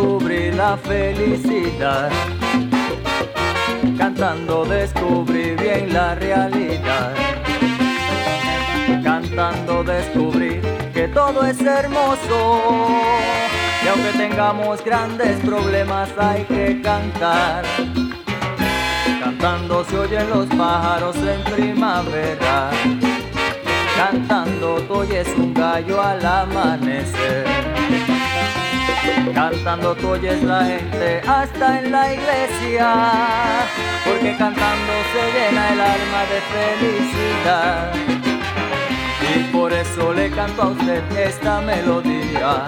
descubrí la felicidad. Cantando descubrí bien la realidad. Cantando descubrí que todo es hermoso. Y aunque tengamos grandes problemas hay que cantar. Cantando se oyen los pájaros en primavera. Cantando tú oyes un gallo al amanecer. Cantando tú oyes la gente hasta en la iglesia. Porque cantando se llena el alma de felicidad. Y por eso le canto a usted esta melodía.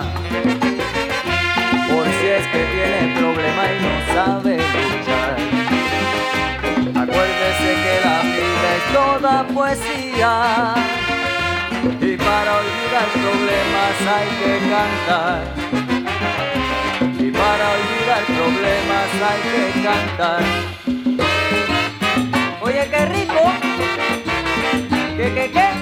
Por si es que tiene problema y no sabe luchar. Acuérdese que la vida es toda poesía. Y para olvidar problemas hay que cantar. Y para olvidar problemas hay que cantar. Oye, qué rico. ¿Qué?